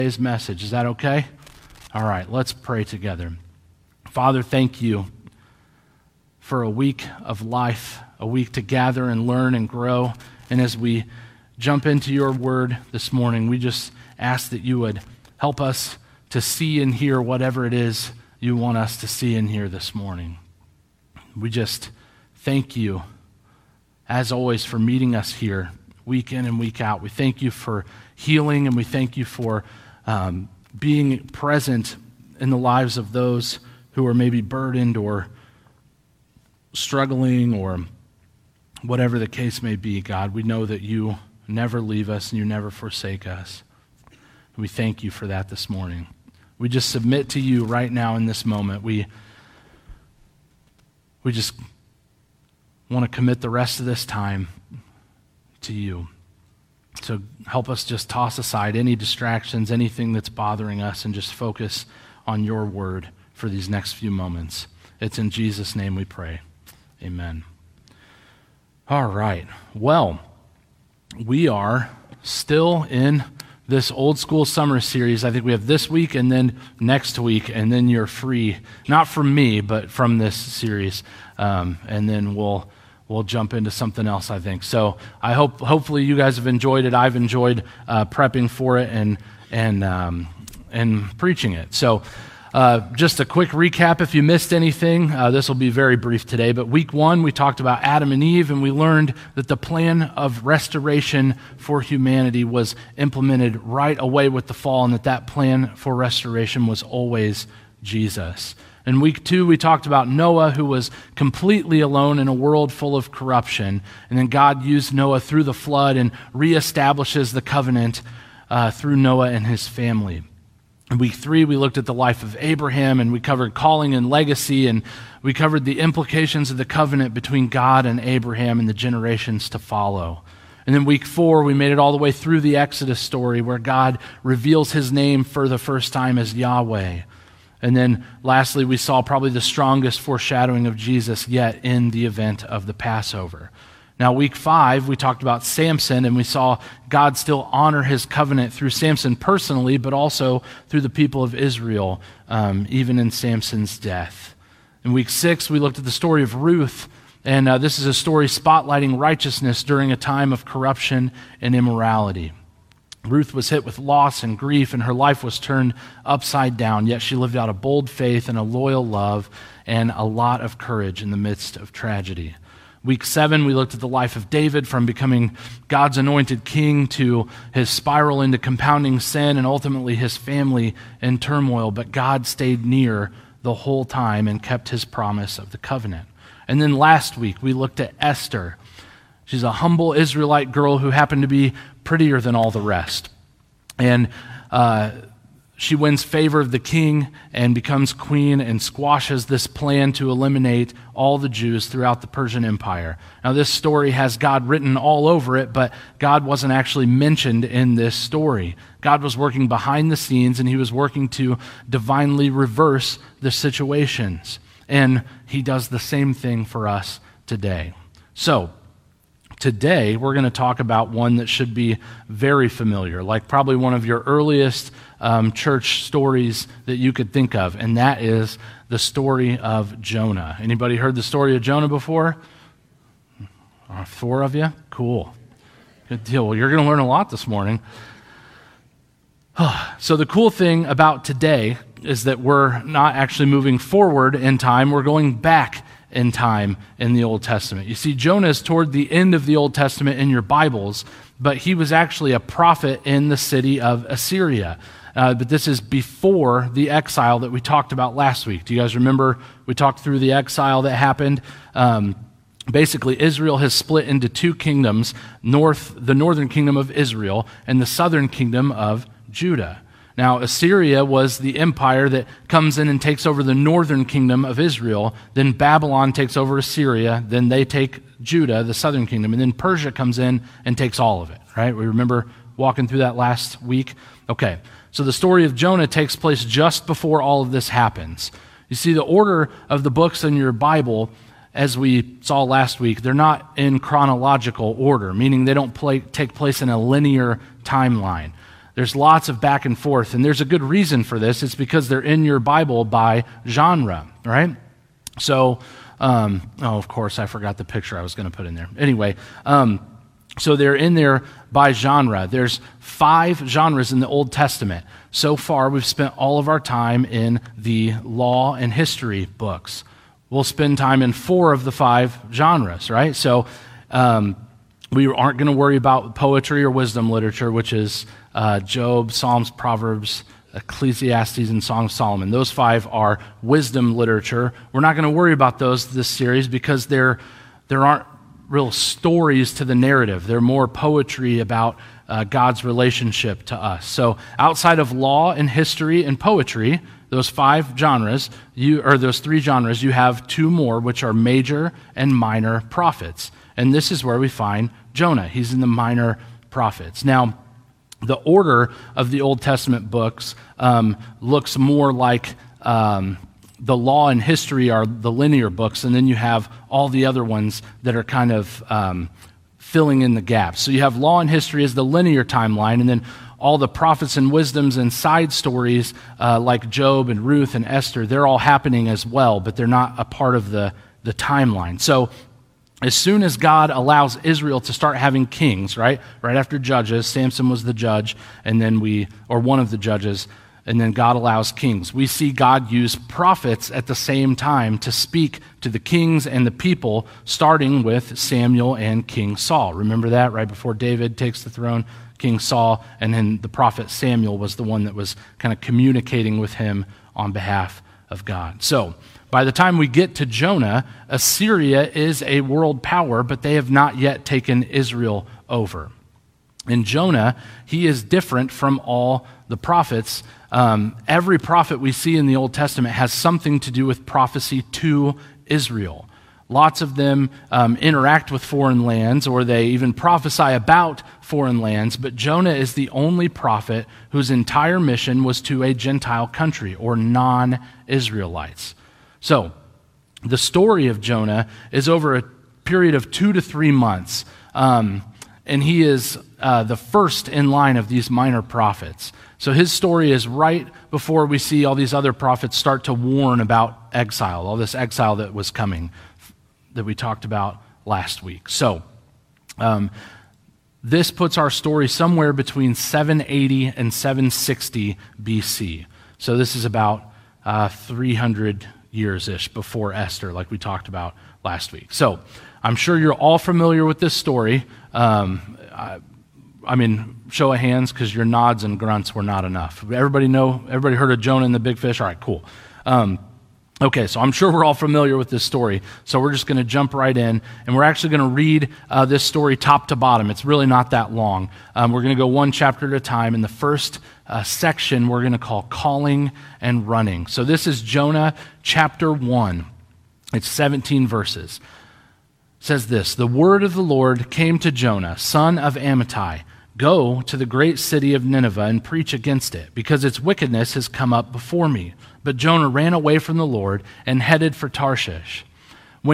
today's message. Is that okay? All right, let's pray together. Father, thank you for a week of life, a week to gather and learn and grow. And as we jump into your word this morning, we just ask that you would help us to see and hear whatever it is you want us to see and hear this morning. We just thank you, as always, for meeting us here week in and week out. We thank you for healing, and we thank you for being present in the lives of those who are maybe burdened or struggling or whatever the case may be, God. We know that you never leave us and you never forsake us. We thank you for that this morning. We just submit to you right now in this moment. We just want to commit the rest of this time to you. So help us just toss aside any distractions, anything that's bothering us, and just focus on your word for these next few moments. It's in Jesus' name we pray. Amen. All right. Well, we are still in this old school summer series. I think we have this week and then next week, and then you're free, not from me, but from this series. And then we'll jump into something else, I think. So I hopefully you guys have enjoyed it. I've enjoyed prepping for it and preaching it. So just a quick recap if you missed anything. This will be very brief today, but week 1 we talked about Adam and Eve, and we learned that the plan of restoration for humanity was implemented right away with the fall, and that plan for restoration was always Jesus. In week 2, we talked about Noah, who was completely alone in a world full of corruption, and then God used Noah through the flood and reestablishes the covenant through Noah and his family. In week 3, we looked at the life of Abraham, and we covered calling and legacy, and we covered the implications of the covenant between God and Abraham and the generations to follow. And then week 4, we made it all the way through the Exodus story, where God reveals his name for the first time as Yahweh. And then lastly, we saw probably the strongest foreshadowing of Jesus yet in the event of the Passover. Now, week 5, we talked about Samson, and we saw God still honor his covenant through Samson personally, but also through the people of Israel, even in Samson's death. In week 6, we looked at the story of Ruth, and this is a story spotlighting righteousness during a time of corruption and immorality. Ruth was hit with loss and grief, and her life was turned upside down, yet she lived out a bold faith and a loyal love and a lot of courage in the midst of tragedy. Week 7, we looked at the life of David, from becoming God's anointed king to his spiral into compounding sin and ultimately his family in turmoil, but God stayed near the whole time and kept his promise of the covenant. And then last week, we looked at Esther. She's a humble Israelite girl who happened to be prettier than all the rest. And she wins favor of the king and becomes queen and squashes this plan to eliminate all the Jews throughout the Persian Empire. Now, this story has God written all over it, but God wasn't actually mentioned in this story. God was working behind the scenes, and he was working to divinely reverse the situations. And he does the same thing for us today. So, today, we're going to talk about one that should be very familiar, like probably one of your earliest church stories that you could think of, and that is the story of Jonah. Anybody heard the story of Jonah before? 4 of you? Cool. Good deal. Well, you're going to learn a lot this morning. So the cool thing about today is that we're not actually moving forward in time, we're going back in time in the Old Testament. You see, Jonah is toward the end of the Old Testament in your Bibles, but he was actually a prophet in the city of Assyria. But this is before the exile that we talked about last week. Do you guys remember we talked through the exile that happened? Basically, Israel has split into 2 kingdoms, the northern kingdom of Israel and the southern kingdom of Judah. Now, Assyria was the empire that comes in and takes over the northern kingdom of Israel. Then Babylon takes over Assyria. Then they take Judah, the southern kingdom. And then Persia comes in and takes all of it, right? We remember walking through that last week? Okay, so the story of Jonah takes place just before all of this happens. You see, the order of the books in your Bible, as we saw last week, they're not in chronological order, meaning they don't take place in a linear timeline. There's lots of back and forth, and there's a good reason for this. It's because they're in your Bible by genre, right? So, of course, I forgot the picture I was going to put in there. Anyway, so they're in there by genre. There's 5 genres in the Old Testament. So far, we've spent all of our time in the law and history books. We'll spend time in 4 of the 5 genres, right? So we aren't going to worry about poetry or wisdom literature, which is Job, Psalms, Proverbs, Ecclesiastes, and Song of Solomon. Those 5 are wisdom literature. We're not going to worry about those this series because there aren't real stories to the narrative. They're more poetry about God's relationship to us. So outside of law and history and poetry, those 5 genres, those 3 genres, you have 2 more, which are major and minor prophets. And this is where we find Jonah. He's in the minor prophets. Now, the order of the Old Testament books looks more like the law and history are the linear books, and then you have all the other ones that are kind of filling in the gaps. So you have law and history as the linear timeline, and then all the prophets and wisdoms and side stories like Job and Ruth and Esther, they're all happening as well, but they're not a part of the timeline. So as soon as God allows Israel to start having kings, right after Judges, Samson was the judge, and then one of the judges, and then God allows kings. We see God use prophets at the same time to speak to the kings and the people, starting with Samuel and King Saul. Remember that? Right before David takes the throne, King Saul, and then the prophet Samuel was the one that was kind of communicating with him on behalf of God. So, by the time we get to Jonah, Assyria is a world power, but they have not yet taken Israel over. In Jonah, he is different from all the prophets. Every prophet we see in the Old Testament has something to do with prophecy to Israel. Lots of them interact with foreign lands, or they even prophesy about foreign lands, but Jonah is the only prophet whose entire mission was to a Gentile country, or non-Israelites. So, the story of Jonah is over a period of 2 to 3 months, and he is the first in line of these minor prophets. So his story is right before we see all these other prophets start to warn about exile, all this exile that was coming that we talked about last week. So this puts our story somewhere between 780 and 760 BC. So this is about 300 years-ish before Esther, like we talked about last week. So I'm sure you're all familiar with this story. I mean, show of hands, because your nods and grunts were not enough. Everybody heard of Jonah and the big fish? All right, cool. Okay, so I'm sure we're all familiar with this story, so we're just going to jump right in, and we're actually going to read this story top to bottom. It's really not that long. We're going to go one chapter at a time, and the first section we're going to call Calling and Running. So this is Jonah chapter 1. It's 17 verses. It says this: "The word of the Lord came to Jonah, son of Amittai. Go to the great city of Nineveh and preach against it, because its wickedness has come up before me." But Jonah ran away from the Lord and headed for Tarshish. When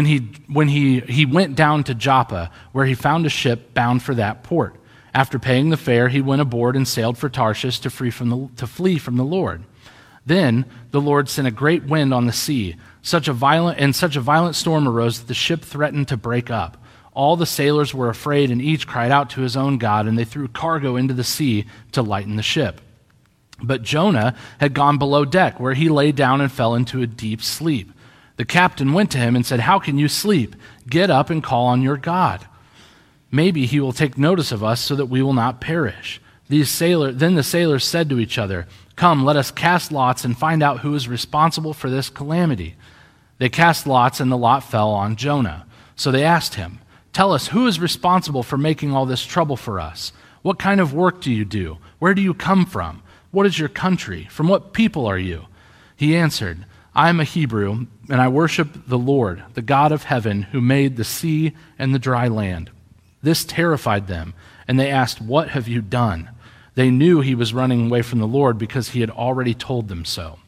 he went down to Joppa, where he found a ship bound for that port. After paying the fare, he went aboard and sailed for Tarshish to flee from the Lord. Then the Lord sent a great wind on the sea. Such a violent storm arose that the ship threatened to break up. All the sailors were afraid, and each cried out to his own God, and they threw cargo into the sea to lighten the ship. But Jonah had gone below deck, where he lay down and fell into a deep sleep. The captain went to him and said, "How can you sleep? Get up and call on your God. Maybe he will take notice of us so that we will not perish." Then the sailors said to each other, "Come, let us cast lots and find out who is responsible for this calamity." They cast lots, and the lot fell on Jonah. So they asked him, "Tell us, who is responsible for making all this trouble for us? What kind of work do you do? Where do you come from? What is your country? From what people are you?" He answered, "I am a Hebrew, and I worship the Lord, the God of heaven, who made the sea and the dry land." This terrified them, and they asked, "What have you done?" They knew he was running away from the Lord because he had already told them so.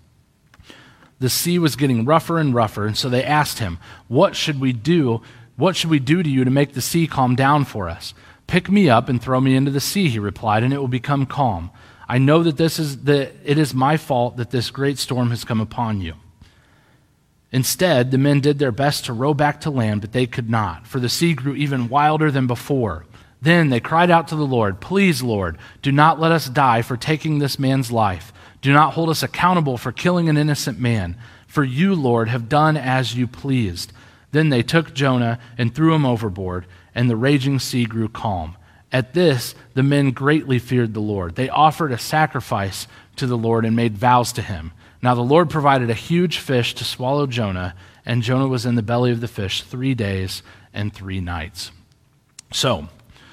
The sea was getting rougher and rougher, and so they asked him, "What should we do? What should we do to you to make the sea calm down for us?" "Pick me up and throw me into the sea," he replied, "and it will become calm. I know that it is my fault that this great storm has come upon you." Instead, the men did their best to row back to land, but they could not, for the sea grew even wilder than before. Then they cried out to the Lord, "Please, Lord, do not let us die for taking this man's life. Do not hold us accountable for killing an innocent man. For you, Lord, have done as you pleased." Then they took Jonah and threw him overboard, and the raging sea grew calm. At this, the men greatly feared the Lord. They offered a sacrifice to the Lord and made vows to him. Now the Lord provided a huge fish to swallow Jonah, and Jonah was in the belly of the fish 3 days and 3 nights. So,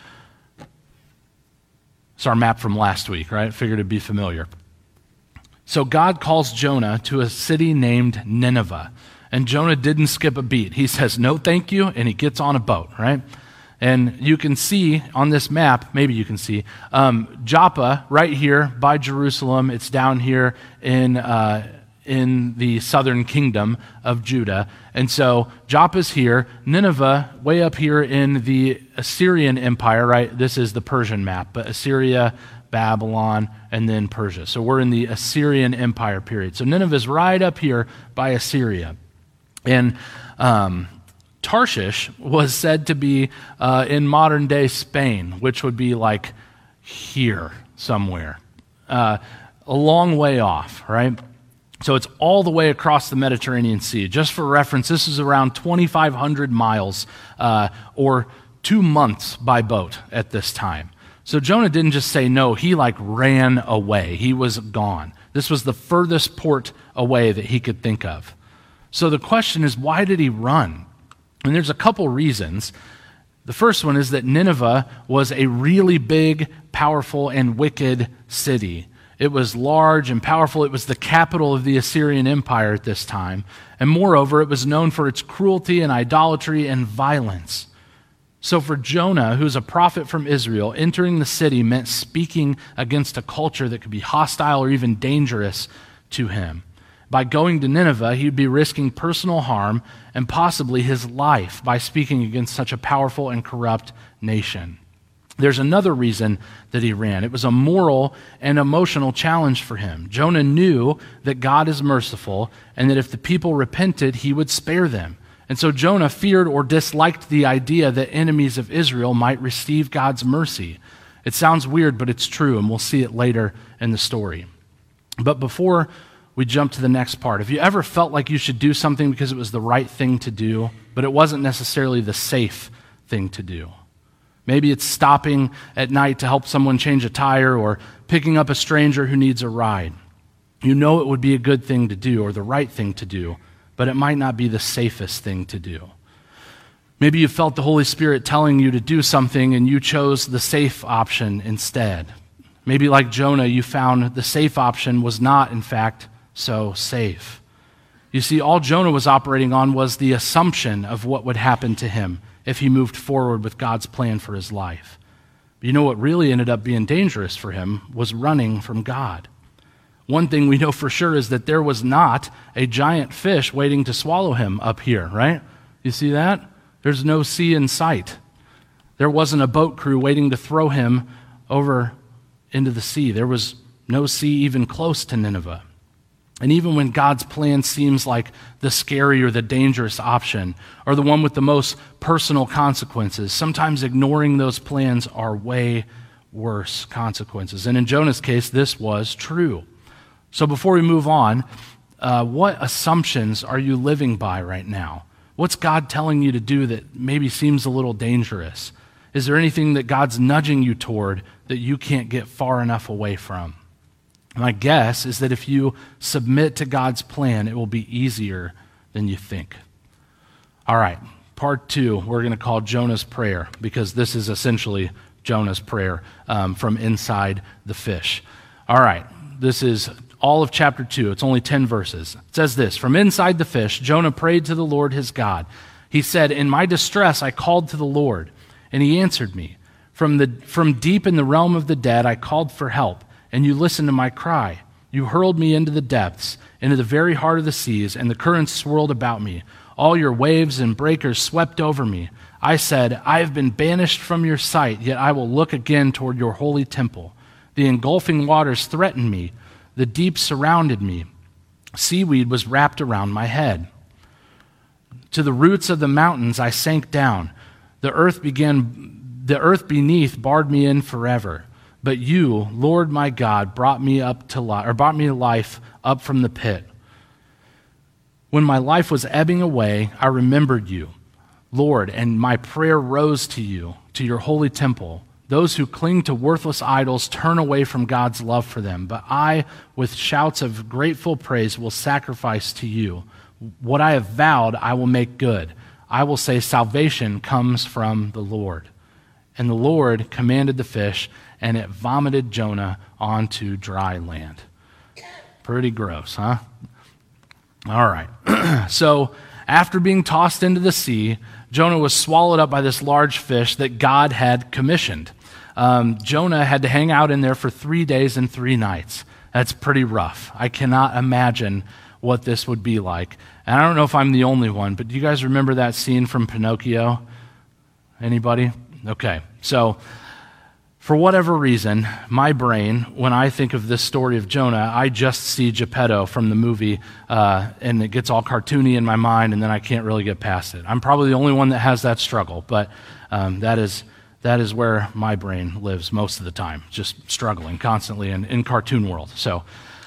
it's our map from last week, right? Figured it'd be familiar. So God calls Jonah to a city named Nineveh, and Jonah didn't skip a beat. He says, "No, thank you," and he gets on a boat, right? And you can see on this map, maybe you can see, Joppa right here by Jerusalem. It's down here in the southern kingdom of Judah. And so Joppa's here, Nineveh way up here in the Assyrian Empire, right? This is the Persian map, but Assyria, Babylon, and then Persia. So we're in the Assyrian Empire period. So Nineveh's right up here by Assyria. And Tarshish was said to be in modern-day Spain, which would be like here somewhere, a long way off, right? So it's all the way across the Mediterranean Sea. Just for reference, this is around 2,500 miles or 2 months by boat at this time. So Jonah didn't just say no, he ran away. He was gone. This was the furthest port away that he could think of. So the question is, why did he run? And there's a couple reasons. The first one is that Nineveh was a really big, powerful, and wicked city. It was large and powerful. It was the capital of the Assyrian Empire at this time. And moreover, it was known for its cruelty and idolatry and violence. So for Jonah, who's a prophet from Israel, entering the city meant speaking against a culture that could be hostile or even dangerous to him. By going to Nineveh, he'd be risking personal harm and possibly his life by speaking against such a powerful and corrupt nation. There's another reason that he ran. It was a moral and emotional challenge for him. Jonah knew that God is merciful and that if the people repented, he would spare them. And so Jonah feared or disliked the idea that enemies of Israel might receive God's mercy. It sounds weird, but it's true, and we'll see it later in the story. But before we jump to the next part, have you ever felt like you should do something because it was the right thing to do, but it wasn't necessarily the safe thing to do? Maybe it's stopping at night to help someone change a tire or picking up a stranger who needs a ride. You know it would be a good thing to do or the right thing to do, but it might not be the safest thing to do. Maybe you felt the Holy Spirit telling you to do something and you chose the safe option instead. Maybe like Jonah, you found the safe option was not, in fact, so safe. You see, all Jonah was operating on was the assumption of what would happen to him if he moved forward with God's plan for his life. But you know what really ended up being dangerous for him was running from God. One thing we know for sure is that there was not a giant fish waiting to swallow him up here, right? You see that? There's no sea in sight. There wasn't a boat crew waiting to throw him over into the sea. There was no sea even close to Nineveh. And even when God's plan seems like the scary or the dangerous option, or the one with the most personal consequences, sometimes ignoring those plans are way worse consequences. And in Jonah's case, this was true. So before we move on, what assumptions are you living by right now? What's God telling you to do that maybe seems a little dangerous? Is there anything that God's nudging you toward that you can't get far enough away from? My guess is that if you submit to God's plan, it will be easier than you think. All right, part 2, we're going to call Jonah's prayer, because this is essentially Jonah's prayer from inside the fish. All right, this is all of chapter 2. It's only 10 verses. It says this: From inside the fish, Jonah prayed to the Lord his God. He said, "In my distress I called to the Lord, and he answered me. From deep in the realm of the dead I called for help, and you listened to my cry. You hurled me into the depths, into the very heart of the seas, and the currents swirled about me. All your waves and breakers swept over me. I said, I have been banished from your sight, yet I will look again toward your holy temple. The engulfing waters threatened me. The deep surrounded me. Seaweed was wrapped around my head. To the roots of the mountains I sank down. The earth beneath barred me in forever. But you, Lord my God, brought me to life up from the pit. When my life was ebbing away, I remembered you, Lord, and my prayer rose to you, to your holy temple. Those who cling to worthless idols turn away from God's love for them, but I, with shouts of grateful praise, will sacrifice to you. What I have vowed, I will make good. I will say salvation comes from the Lord. And the Lord commanded the fish, and it vomited Jonah onto dry land. Pretty gross, huh? All right. So after being tossed into the sea, Jonah was swallowed up by this large fish that God had commissioned. Jonah had to hang out in there for 3 days and 3 nights. That's pretty rough. I cannot imagine what this would be like. And I don't know if I'm the only one, but do you guys remember that scene from Pinocchio? Anybody? Okay. So for whatever reason, my brain, when I think of this story of Jonah, I just see Geppetto from the movie, and it gets all cartoony in my mind, and then I can't really get past it. I'm probably the only one that has that struggle, but that is where my brain lives most of the time, just struggling constantly in cartoon world. So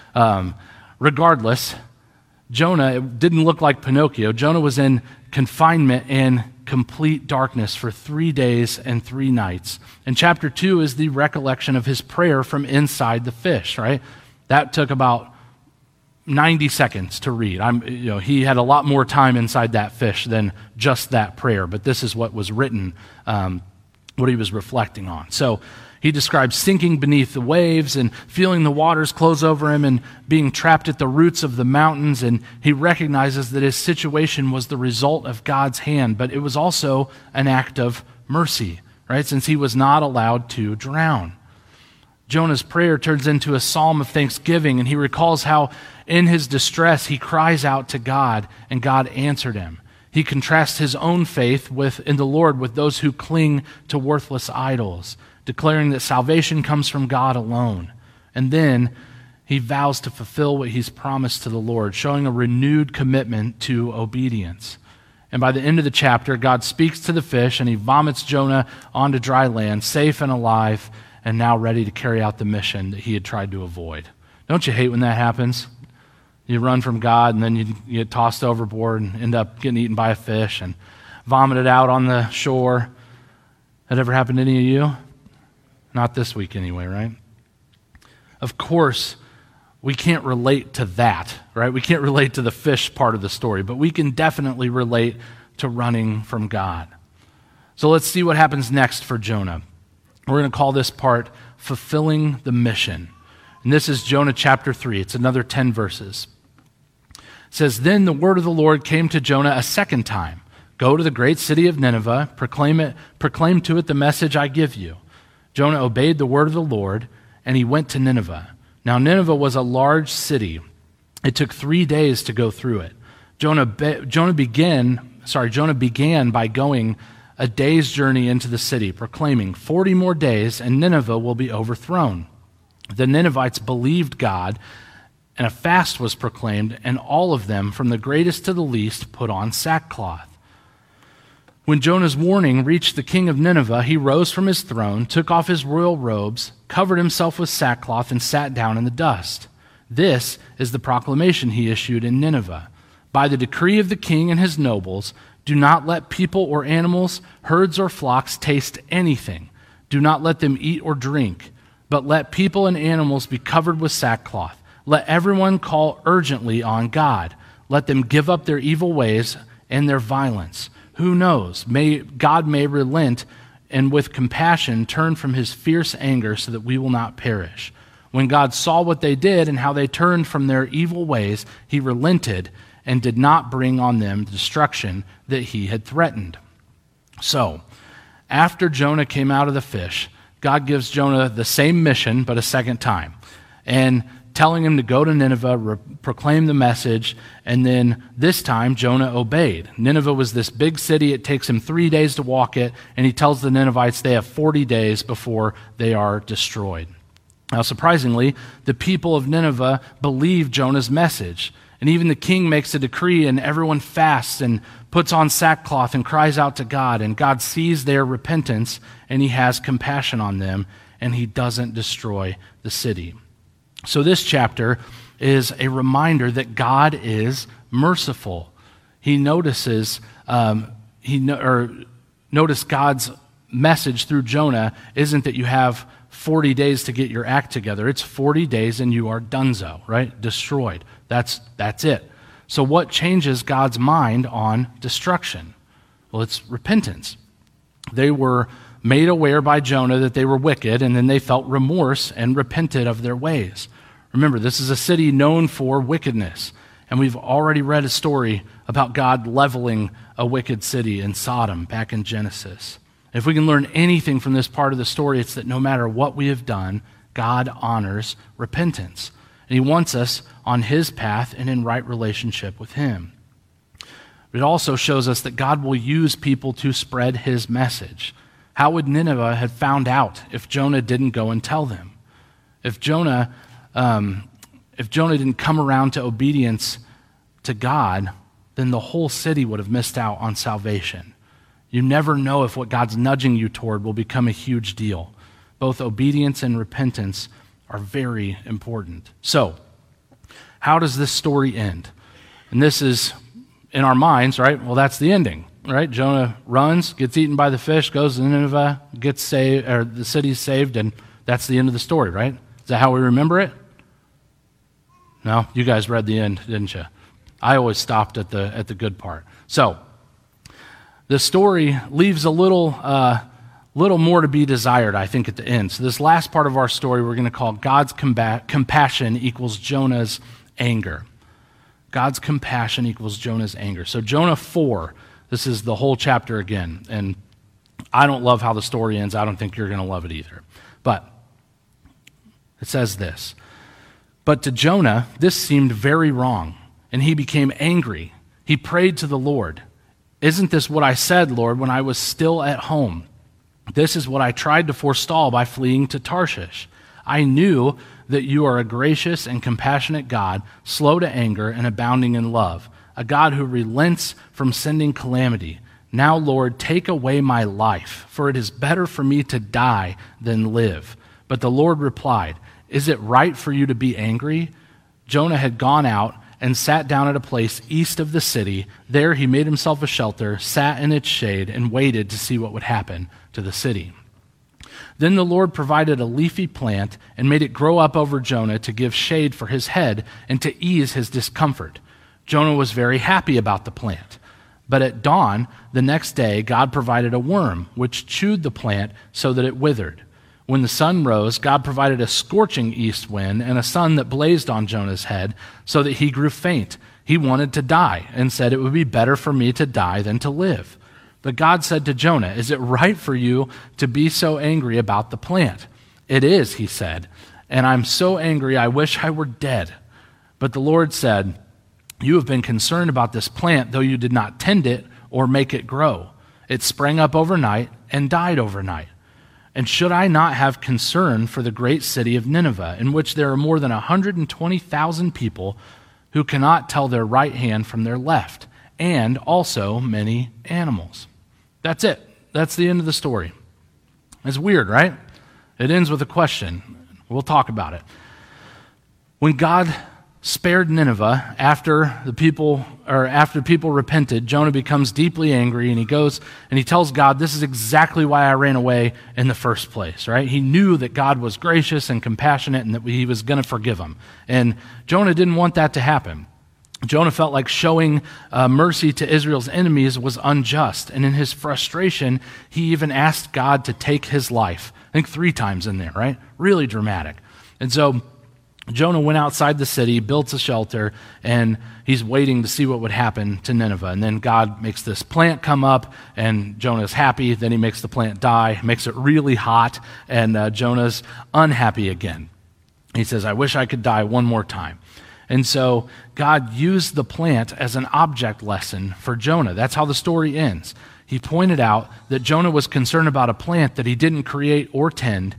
regardless, Jonah, it didn't look like Pinocchio. Jonah was in confinement and complete darkness for 3 days and 3 nights. And chapter 2 is the recollection of his prayer from inside the fish, right? That took about 90 seconds to read. He had a lot more time inside that fish than just that prayer, but this is what was written, what he was reflecting on. So he describes sinking beneath the waves and feeling the waters close over him and being trapped at the roots of the mountains. And he recognizes that his situation was the result of God's hand, but it was also an act of mercy, right? Since he was not allowed to drown. Jonah's prayer turns into a psalm of thanksgiving, and he recalls how in his distress he cries out to God, and God answered him. He contrasts his own faith in the Lord with those who cling to worthless idols, declaring that salvation comes from God alone. And then he vows to fulfill what he's promised to the Lord, showing a renewed commitment to obedience. And by the end of the chapter, God speaks to the fish, and he vomits Jonah onto dry land, safe and alive, and now ready to carry out the mission that he had tried to avoid. Don't you hate when that happens? You run from God, and then you get tossed overboard and end up getting eaten by a fish and vomited out on the shore. That ever happened to any of you? Not this week anyway, right? Of course, we can't relate to that, right? We can't relate to the fish part of the story, but we can definitely relate to running from God. So let's see what happens next for Jonah. We're going to call this part Fulfilling the Mission. And this is Jonah chapter 3. It's another 10 verses. It says, Then the word of the Lord came to Jonah a second time. Go to the great city of Nineveh, proclaim to it the message I give you. Jonah obeyed the word of the Lord, and he went to Nineveh. Now Nineveh was a large city. It took 3 days to go through it. Jonah began by going a day's journey into the city, proclaiming, 40 more days, and Nineveh will be overthrown. The Ninevites believed God, and a fast was proclaimed, and all of them, from the greatest to the least, put on sackcloth. When Jonah's warning reached the king of Nineveh, he rose from his throne, took off his royal robes, covered himself with sackcloth, and sat down in the dust. This is the proclamation he issued in Nineveh. By the decree of the king and his nobles, do not let people or animals, herds or flocks taste anything. Do not let them eat or drink, but let people and animals be covered with sackcloth. Let everyone call urgently on God. Let them give up their evil ways and their violence. Who knows? God may relent and with compassion turn from his fierce anger so that we will not perish. When God saw what they did and how they turned from their evil ways, he relented and did not bring on them the destruction that he had threatened. So, after Jonah came out of the fish, God gives Jonah the same mission, but a second time, and telling him to go to Nineveh, proclaim the message, and then this time Jonah obeyed. Nineveh was this big city. It takes him 3 days to walk it, and he tells the Ninevites they have 40 days before they are destroyed. Now, surprisingly, the people of Nineveh believe Jonah's message. And even the king makes a decree, and everyone fasts and puts on sackcloth and cries out to God. And God sees their repentance, and he has compassion on them, and he doesn't destroy the city. So this chapter is a reminder that God is merciful. He notices, notice God's message through Jonah isn't that you have 40 days to get your act together. It's 40 days and you are donezo, right? Destroyed. That's it. So what changes God's mind on destruction? Well, it's repentance. They were made aware by Jonah that they were wicked, and then they felt remorse and repented of their ways. Remember, this is a city known for wickedness, and we've already read a story about God leveling a wicked city in Sodom back in Genesis. If we can learn anything from this part of the story, it's that no matter what we have done, God honors repentance. And he wants us on his path and in right relationship with him. It also shows us that God will use people to spread his message. How would Nineveh have found out if Jonah didn't go and tell them? If Jonah didn't come around to obedience to God, then the whole city would have missed out on salvation. You never know if what God's nudging you toward will become a huge deal. Both obedience and repentance are very important. So, how does this story end? And this is in our minds, right? Well, that's the ending, right? Jonah runs, gets eaten by the fish, goes to Nineveh, gets saved, or the city's saved, and that's the end of the story, right? Is that how we remember it? No, you guys read the end, didn't you? I always stopped at the good part. So, the story leaves a little more to be desired, I think, at the end. So this last part of our story we're going to call God's compassion equals Jonah's anger. God's compassion equals Jonah's anger. So Jonah 4, this is the whole chapter again. And I don't love how the story ends. I don't think you're going to love it either. But it says this: "But to Jonah this seemed very wrong, and he became angry. He prayed to the Lord. 'Isn't this what I said, Lord, when I was still at home? This is what I tried to forestall by fleeing to Tarshish. I knew that you are a gracious and compassionate God, slow to anger and abounding in love, a God who relents from sending calamity. Now, Lord, take away my life, for it is better for me to die than live.' But the Lord replied, 'Is it right for you to be angry?' Jonah had gone out and sat down at a place east of the city. There he made himself a shelter, sat in its shade, and waited to see what would happen to the city. Then the Lord provided a leafy plant and made it grow up over Jonah to give shade for his head and to ease his discomfort. Jonah was very happy about the plant. But at dawn the next day, God provided a worm, which chewed the plant so that it withered. When the sun rose, God provided a scorching east wind and a sun that blazed on Jonah's head so that he grew faint. He wanted to die and said, 'It would be better for me to die than to live.' But God said to Jonah, 'Is it right for you to be so angry about the plant?' 'It is,' he said, 'and I'm so angry I wish I were dead.' But the Lord said, 'You have been concerned about this plant, though you did not tend it or make it grow. It sprang up overnight and died overnight. And should I not have concern for the great city of Nineveh, in which there are more than 120,000 people who cannot tell their right hand from their left, and also many animals?'" That's it. That's the end of the story. It's weird, right? It ends with a question. We'll talk about it. When God spared Nineveh after people repented, Jonah becomes deeply angry, and he goes and he tells God, "This is exactly why I ran away in the first place," right? He knew that God was gracious and compassionate and that he was going to forgive him. And Jonah didn't want that to happen. Jonah felt like showing mercy to Israel's enemies was unjust. And in his frustration, he even asked God to take his life. I think 3 times in there, right? Really dramatic. And so Jonah went outside the city, built a shelter, and he's waiting to see what would happen to Nineveh. And then God makes this plant come up, and Jonah's happy. Then he makes the plant die, makes it really hot, and Jonah's unhappy again. He says, "I wish I could die one more time." And so God used the plant as an object lesson for Jonah. That's how the story ends. He pointed out that Jonah was concerned about a plant that he didn't create or tend,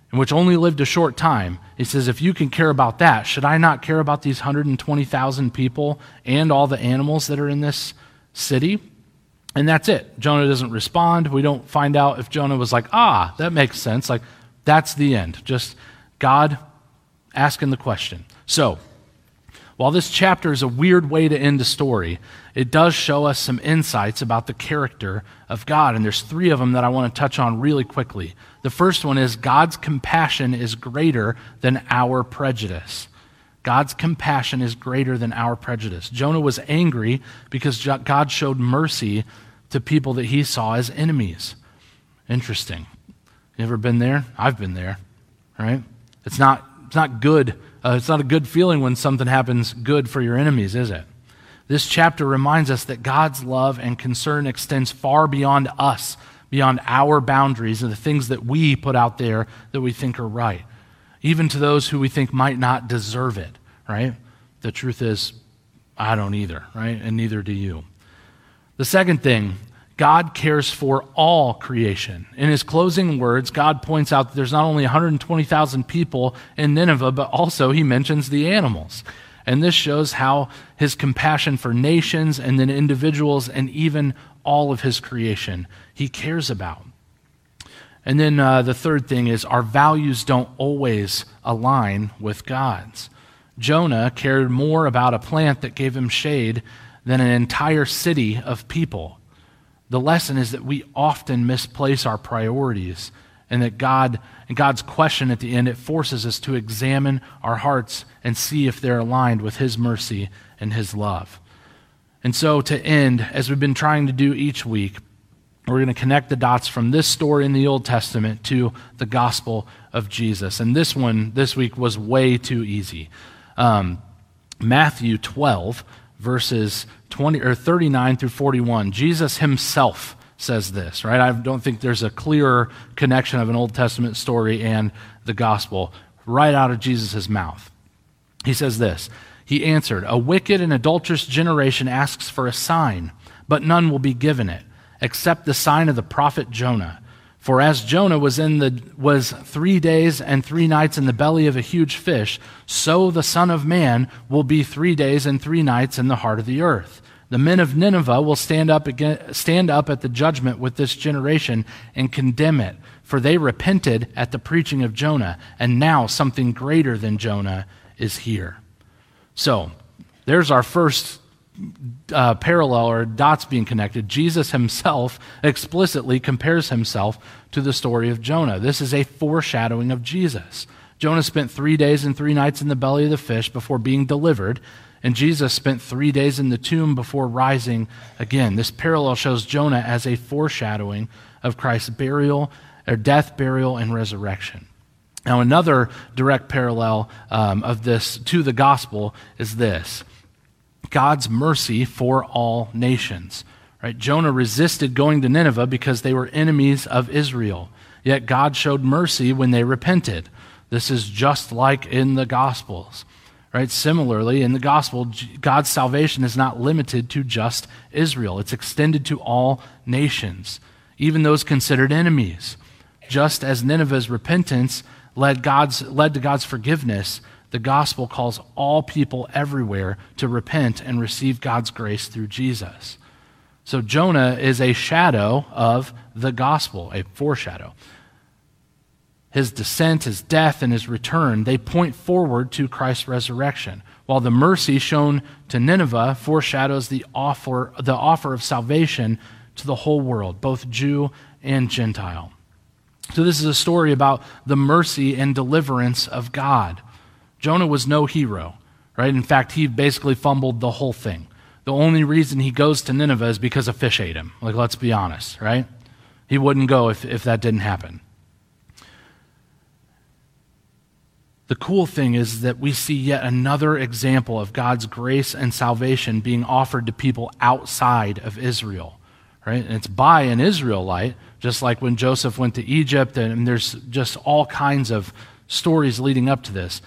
and which only lived a short time. He says, if you can care about that, should I not care about these 120,000 people and all the animals that are in this city? And that's it. Jonah doesn't respond. We don't find out if Jonah was like, that makes sense. Like, that's the end. Just God asking the question. So, while this chapter is a weird way to end a story, it does show us some insights about the character of God. And there's 3 of them that I want to touch on really quickly. The first one is God's compassion is greater than our prejudice. God's compassion is greater than our prejudice. Jonah was angry because God showed mercy to people that he saw as enemies. Interesting. You ever been there? I've been there, right? It's not good. It's not a good feeling when something happens good for your enemies, is it? This chapter reminds us that God's love and concern extends far beyond us, beyond our boundaries and the things that we put out there that we think are right, even to those who we think might not deserve it, right? The truth is, I don't either, right? And neither do you. The second thing, God cares for all creation. In his closing words, God points out that there's not only 120,000 people in Nineveh, but also he mentions the animals. And this shows how his compassion for nations and then individuals and even all of his creation he cares about. And then the third thing is our values don't always align with God's. Jonah cared more about a plant that gave him shade than an entire city of people. The lesson is that we often misplace our priorities, and that God's question at the end, it forces us to examine our hearts and see if they're aligned with his mercy and his love. And so to end, as we've been trying to do each week, we're going to connect the dots from this story in the Old Testament to the gospel of Jesus. And this one, this week, was way too easy. Matthew 12, verses 39 through 41. Jesus himself says this, right? I don't think there's a clearer connection of an Old Testament story and the gospel right out of Jesus' mouth. He says this, he answered, "A wicked and adulterous generation asks for a sign, but none will be given it, except the sign of the prophet Jonah. For as Jonah was 3 days and 3 nights in the belly of a huge fish, so the Son of Man will be 3 days and 3 nights in the heart of the earth. The men of Nineveh will stand up at the judgment with this generation and condemn it, for they repented at the preaching of Jonah, and now something greater than Jonah is here." So, there's our first parallel or dots being connected. Jesus himself explicitly compares himself to the story of Jonah. This is a foreshadowing of Jesus. Jonah spent 3 days and 3 nights in the belly of the fish before being delivered, and Jesus spent 3 days in the tomb before rising again. This parallel shows Jonah as a foreshadowing of Christ's death, burial, and resurrection. Now, another direct parallel of this to the gospel is this: God's mercy for all nations. Right? Jonah resisted going to Nineveh because they were enemies of Israel. Yet God showed mercy when they repented. This is just like in the Gospels. Right? Similarly, in the gospel, God's salvation is not limited to just Israel. It's extended to all nations, even those considered enemies. Just as Nineveh's repentance led to God's forgiveness, the gospel calls all people everywhere to repent and receive God's grace through Jesus. So Jonah is a shadow of the gospel, a foreshadow. His descent, his death, and his return, they point forward to Christ's resurrection, while the mercy shown to Nineveh foreshadows the offer of salvation to the whole world, both Jew and Gentile. So this is a story about the mercy and deliverance of God. Jonah was no hero, right? In fact, he basically fumbled the whole thing. The only reason he goes to Nineveh is because a fish ate him. Like, let's be honest, right? He wouldn't go if that didn't happen. The cool thing is that we see yet another example of God's grace and salvation being offered to people outside of Israel, right? And it's by an Israelite, just like when Joseph went to Egypt, and there's just all kinds of stories leading up to this.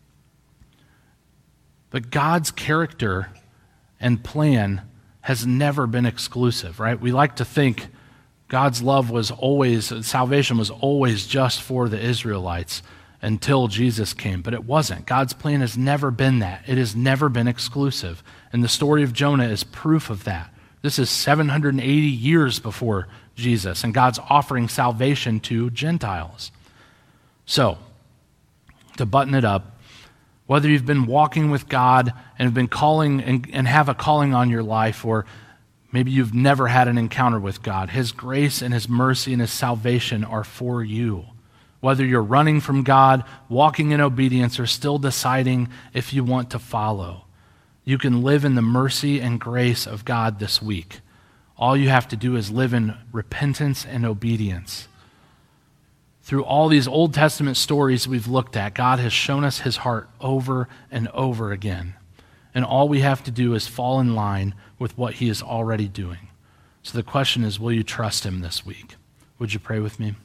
But God's character and plan has never been exclusive, right? We like to think God's love was always, salvation was always just for the Israelites until Jesus came, but it wasn't. God's plan has never been that. It has never been exclusive. And the story of Jonah is proof of that. This is 780 years before Jesus, and God's offering salvation to Gentiles. So, to button it up, whether you've been walking with God and have been calling and have a calling on your life, or maybe you've never had an encounter with God, His grace and His mercy and His salvation are for you. Whether you're running from God, walking in obedience, or still deciding if you want to follow, you can live in the mercy and grace of God this week. All you have to do is live in repentance and obedience. Through all these Old Testament stories we've looked at, God has shown us His heart over and over again. And all we have to do is fall in line with what He is already doing. So the question is, will you trust Him this week? Would you pray with me?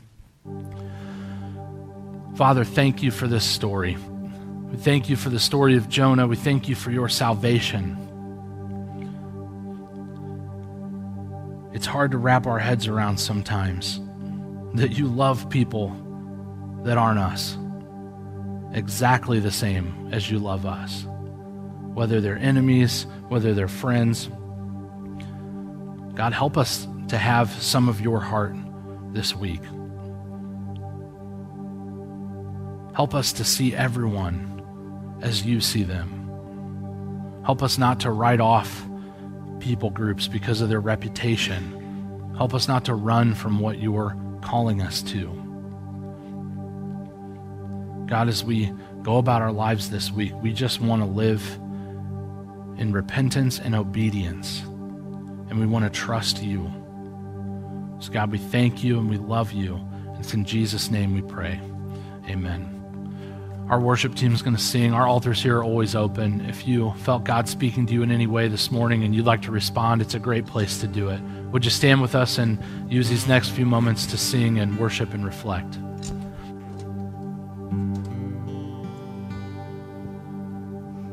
Father, thank you for this story. We thank you for the story of Jonah. We thank you for your salvation. It's hard to wrap our heads around sometimes that you love people that aren't us exactly the same as you love us. Whether they're enemies, whether they're friends. God, help us to have some of your heart this week. Help us to see everyone as you see them. Help us not to write off people groups because of their reputation. Help us not to run from what you are calling us to. God, as we go about our lives this week, we just want to live in repentance and obedience, and we want to trust you. So God, we thank you and we love you. It's in Jesus' name we pray. Amen. Our worship team is going to sing. Our altars here are always open. If you felt God speaking to you in any way this morning and you'd like to respond, it's a great place to do it. Would you stand with us and use these next few moments to sing and worship and reflect?